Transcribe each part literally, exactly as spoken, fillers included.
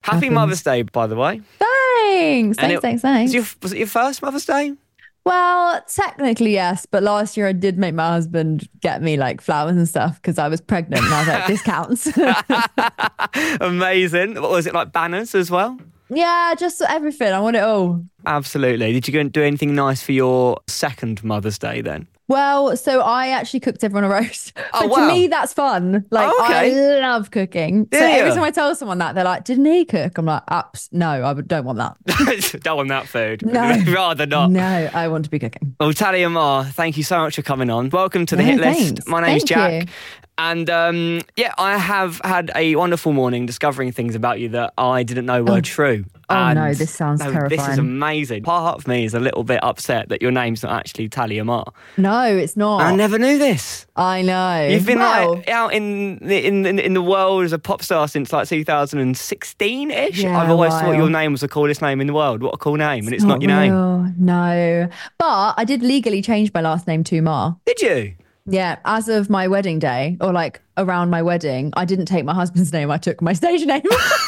Happy happens. Mother's Day, by the way. Thanks, And thanks, it- thanks, thanks. Was, your, was it your first Mother's Day? Well, technically, yes. But last year I did make my husband get me like flowers and stuff because I was pregnant. And I was like, this counts. Amazing. What was it, like banners as well? Yeah, just everything. I want it all. Absolutely. Did you go and do anything nice for your second Mother's Day then? Well, so I actually cooked everyone a roast. Oh, but wow. to me, that's fun. Like, Oh, okay. I love cooking. So Yeah, every yeah. time I tell someone that, they're like, didn't he cook? I'm like, Ups, no, I would- don't want that. Don't want that food. No. Rather not. No, I want to be cooking. Well, Talia Mar, thank you so much for coming on. Welcome to the No, Hit List. thanks. My name's Thank Jack. you. And um, yeah, I have had a wonderful morning discovering things about you that I didn't know were Oh. true. Oh, And no, this sounds no, This terrifying. is amazing. Part of me is a little bit upset that your name's not actually Talia Mar. No, it's not. I never knew this. I know. You've been well, like out in the in, in in the world as a pop star since like two thousand sixteen ish. Yeah, I've always a thought while. your name was the coolest name in the world. What a cool name, and it's not, your name. real. No. But I did legally change my last name to Mar. Did you? Yeah, as of my wedding day, or like around my wedding, I didn't take my husband's name. I took my stage name.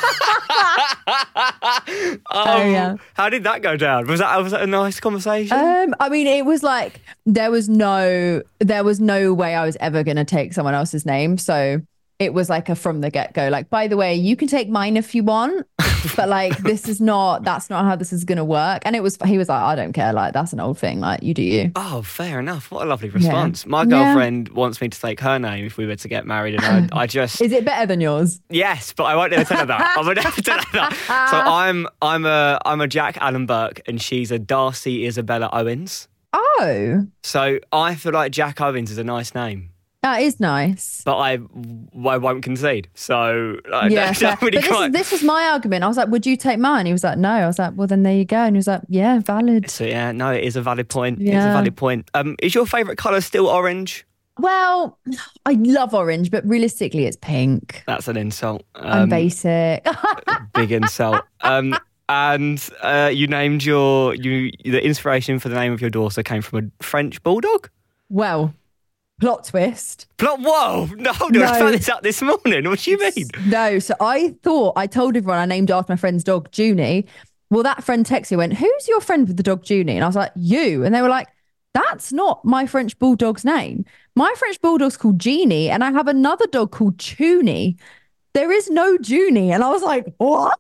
um, yeah. How did that go down? Was that was that a nice conversation? um, I mean, it was like there was no, there was no way I was ever going to take someone else's name. So it was like a from the get go. Like, by the way, you can take mine if you want, but like this is not. That's not how this is going to work. And it was. He was like, I don't care. Like that's an old thing. Like you do you. Oh, fair enough. What a lovely response. My Yeah. girlfriend wants me to take her name if we were to get married, and I, I just Is it better than yours? yes, but I won't ever tell her that. I would never tell her that. So I'm I'm a I'm a Jack Allen Burke, and she's a Darcy Isabella Owens. Oh, So I feel like Jack Owens is a nice name, that is nice. but I I won't concede. So I Yeah, don't, fair. don't really but this, is, quite. this was my argument. I was like, would you take mine? He was like, no. I was like, well, then there you go. And he was like, yeah, valid. So yeah, no, it is a valid point. It's a Yeah. valid point. Um, is your favourite colour still orange? Well, I love orange, but realistically, it's pink. That's an insult. I'm Um, basic. big insult. Um, and uh, you named your you the inspiration for the name of your daughter came from a French bulldog. Well, plot twist. Plot. Whoa! No, no, I No. found this out this morning. What do you mean? No, so I thought, I told everyone I named after my friend's dog, Junie. Well, that friend texted me, went, who's your friend with the dog, Junie? And I was like, you. And they were like, that's not my French bulldog's name. My French bulldog's called Jeannie, and I have another dog called Toonie. There is no Junie. And I was like, what?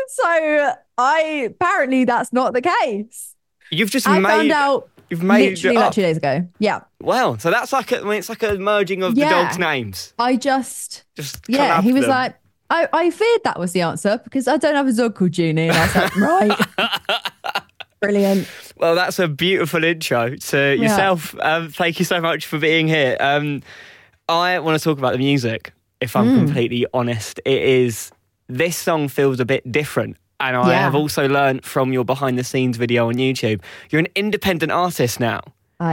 So I, apparently that's not the case. You've just I made. found out You've made literally it like up. two days ago. Yeah. Well, so that's like a, I mean, it's like a merging of Yeah. the dogs' names. I just, Just yeah, collab he was them. like, I, I feared that was the answer because I don't have a dog called Junie. And I was like, right. Brilliant. Well, that's a beautiful intro to yourself. Um, thank you so much for being here. Um, I want to talk about the music, if I'm Mm. completely honest. It is, this song feels a bit different. And I Yeah. have also learned from your behind the scenes video on YouTube, you're an independent artist now. I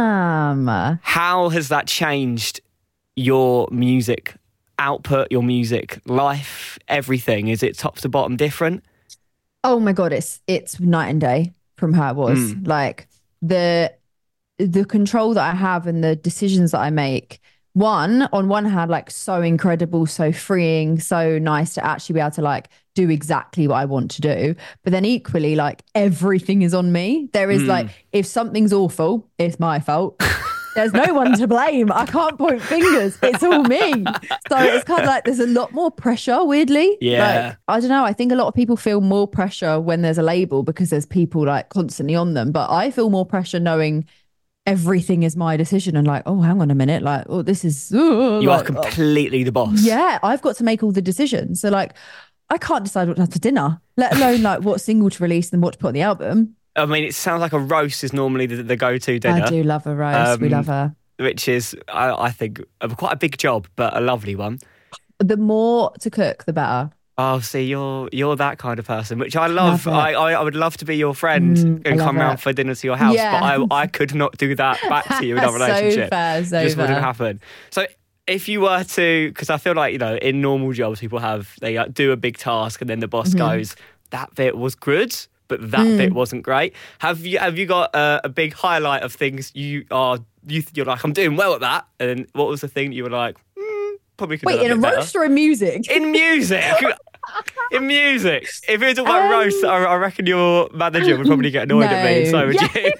am. How has that changed your music output, your music life, everything? Is it top to bottom different? Oh my God, it's it's night and day from how it was. Mm. Like the the control that I have and the decisions that I make. One, on one hand, like so incredible, so freeing, so nice to actually be able to like do exactly what I want to do. But then equally, like everything is on me. There is Mm. like, if something's awful, it's my fault. There's no one to blame. I can't point fingers. It's all me. So it's kind of like there's a lot more pressure, weirdly. Yeah. Like, I don't know. I think a lot of people feel more pressure when there's a label because there's people like constantly on them. But I feel more pressure knowing everything is my decision and like, oh, hang on a minute. Like, oh, this is. Uh, You like, are completely the boss. yeah, I've got to make all the decisions. So like, I can't decide what to have for dinner, let alone like what single to release and what to put on the album. I mean, it sounds like a roast is normally the, the go-to dinner. I do love a roast. we Um, love her. Which is, I, I think, a, quite a big job, but a lovely one. The more to cook, the better. Oh, see, you're you're that kind of person, which I love. Love it. I, I I would love to be your friend Mm, I and love come round it. for dinner to your house, Yeah. but I I could not do that back to you in our So relationship. fair, so It just wouldn't fair. happen. So if you were to, because I feel like, you know, in normal jobs, people have, they uh, do a big task and then the boss Mm-hmm. goes, that bit was good, but that Mm. bit wasn't great. Have you have you got a, a big highlight of things you are, you, you're like, I'm doing well at that? And then what was the thing that you were like, mm, probably could Wait, have in a done a bit roast or in music? better? In music. In music, if it was all about Um, roast, I, I reckon your manager would probably get annoyed at me, and so would Yeah. you.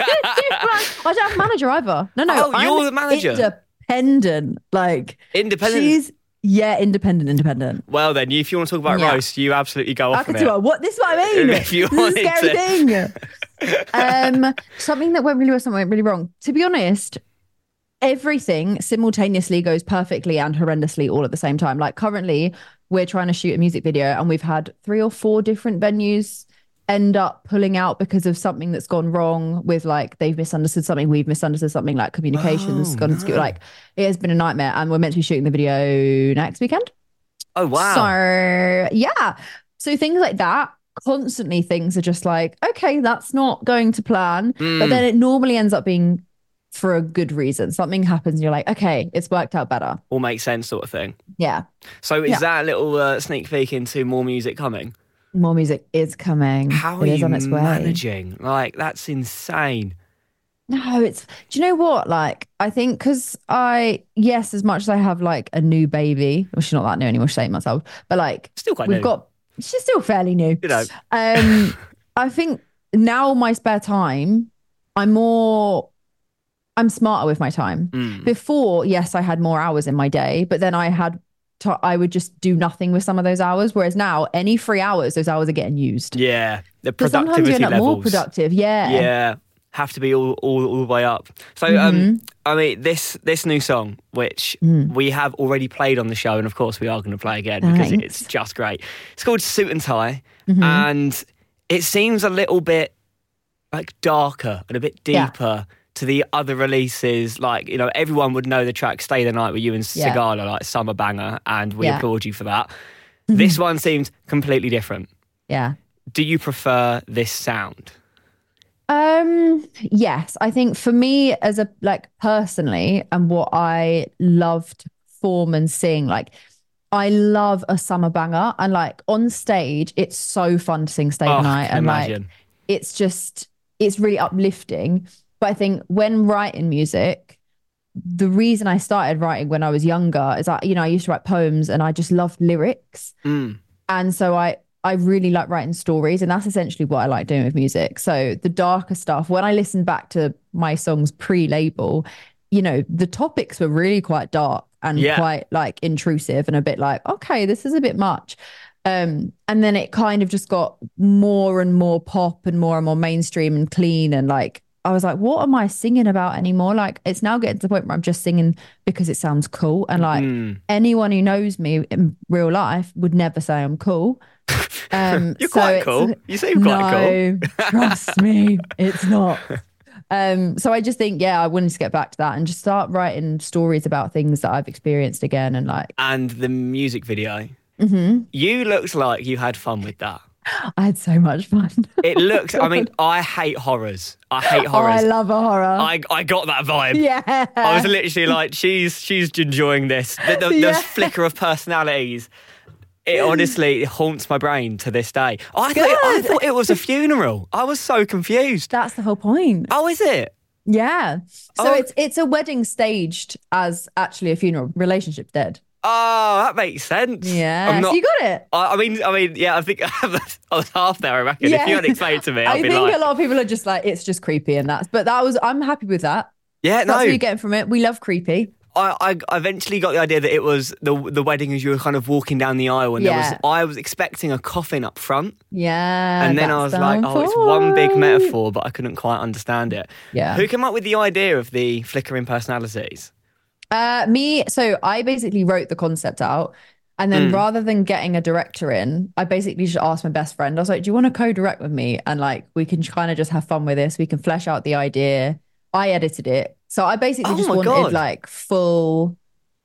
I don't have a manager either. No, no. Oh, you're I'm the manager. Independent. Like, Independent. she's, yeah, independent, independent. Well, then, if you want to talk about Yeah. roast, you absolutely go off I on could it. do it. What? This is what I mean. If you this is a wanted scary to. thing. um, something that went really well, something went really wrong. To be honest, everything simultaneously goes perfectly and horrendously all at the same time. Like currently, we're trying to shoot a music video, and we've had three or four different venues end up pulling out because of something that's gone wrong with, like, they've misunderstood something, we've misunderstood something, like communications Oh, gone no. like it has been a nightmare, and we're meant to be shooting the video next weekend. Oh, wow. So yeah, so things like that, constantly things are just like, okay, that's not going to plan, Mm. but then it normally ends up being for a good reason. Something happens and you're like, okay, it's worked out better. All makes sense, sort of thing. Yeah, So, is Yeah. that a little uh, sneak peek into more music coming? more music is coming. How It are is you on its way. managing? Like, that's insane. No, it's, do you know what? Like, I think because I, yes, as much as I have like a new baby, well, she's not that new anymore, she's eight months old, but like, Still quite we've new. got, she's still fairly new. You know. Um, I think now my spare time, I'm more, I'm smarter with my time. Mm. Before, yes, I had more hours in my day, but then I had, to, I would just do nothing with some of those hours. Whereas now, any free hours, those hours are getting used. Yeah, the But sometimes you productivity end up more levels. productive. Yeah. Yeah, have to be all, all, all the way up. So, Mm-hmm. um, I mean, this this new song, which Mm. we have already played on the show, and of course we are going to play again because Thanks. it's just great. It's called Suit and Tie, Mhm. and it seems a little bit like darker and a bit Yeah. deeper to the other releases. Like, you know, everyone would know the track "Stay the Night" with you and Yeah. Sigala, like summer banger, and we Yeah. applaud you for that. This one seems completely different. Yeah. Do you prefer this sound? Um, yes, I think for me as a, like, personally, and what I love to perform and sing, like, I love a summer banger, and like on stage, it's so fun to sing Stay the Oh, I Night, can and imagine. like it's just, it's really uplifting. But I think when writing music, the reason I started writing when I was younger is, I, you know, I used to write poems and I just loved lyrics. Mm. And so I I really like writing stories, and that's essentially what I like doing with music. So the darker stuff, when I listen back to my songs pre-label, you know, the topics were really quite dark and Yeah. quite like intrusive and a bit like, okay, this is a bit much. Um, and then it kind of just got more and more pop and more and more mainstream and clean, and like I was like, what am I singing about anymore? Like, it's now getting to the point where I'm just singing because it sounds cool. And like Mm. anyone who knows me in real life would never say I'm cool. Um, You're so quite it's- cool. You seem quite no, trust me, it's not. Um, so I just think, yeah, I wanted to get back to that and just start writing stories about things that I've experienced again. And like, And the music video, mhm. you looked like you had fun with that. I had so much fun. It looked, I mean, I hate horrors. I hate Oh, horrors. I love a horror. I, I got that vibe. yeah. I was literally like, she's she's enjoying this. The, the, Yeah. the flicker of personalities. It honestly haunts my brain to this day. I thought, I Good. thought it was a funeral. I was so confused. That's the whole point. Oh, is it? Yeah. So Oh. it's it's a wedding staged as actually a funeral. Relationship's dead. Oh, that makes sense. Yeah. I'm not, so you got it. I, I mean, I mean, yeah. I think I was half there. I reckon. Yeah. If you had explained it to me, I I'd be think like, a lot of people are just like, it's just creepy, and that's, but that was, I'm happy with that. yeah, That's no. what you're getting from it. We love creepy. I, I I eventually got the idea that it was the the wedding as you were kind of walking down the aisle, and there Yeah. was I was expecting a coffin up front, Yeah. and then I was that's like, the oh, it's one big point. metaphor, but I couldn't quite understand it. Yeah. Who came up with the idea of the flickering personalities? Uh, me. So I basically wrote the concept out. And then Mm. rather than getting a director in, I basically just asked my best friend, I was like, do you want to co-direct with me? And like, we can kind of just have fun with this. We can flesh out the idea. I edited it. So I basically Oh just my wanted God. like full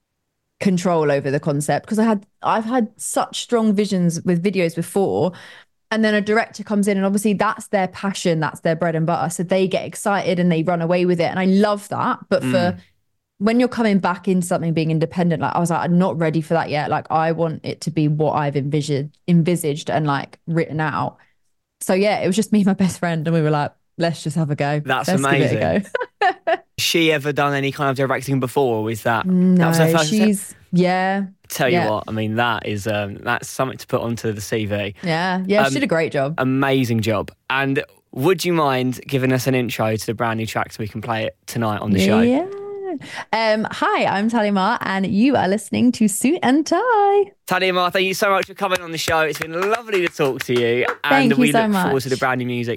control over the concept, because I had, I've had such strong visions with videos before. And then a director comes in, and obviously that's their passion. That's their bread and butter. So they get excited and they run away with it. And I love that. But for, Mm. when you're coming back into something being independent, like I was like, I'm not ready for that yet. Like I want it to be what I've envisioned, envisaged and like written out. So yeah, it was just me and my best friend, and we were like, let's just have a go. That's Let's give it a amazing. go. She ever done any kind of directing before? Or was that that No, was her first? she's Yeah. Tell you Yeah. what, I mean, that is um, that's something to put onto the C V. Yeah. Yeah. Um, she did a great job. Amazing job. And would you mind giving us an intro to the brand new track so we can play it tonight on the show? Yeah. Um, hi, I'm Tally Mar, and you are listening to Suit and Tie. Talia Mar, thank you so much for coming on the show. It's been lovely to talk to you. Thank and you we so look forward much. to the brand new music.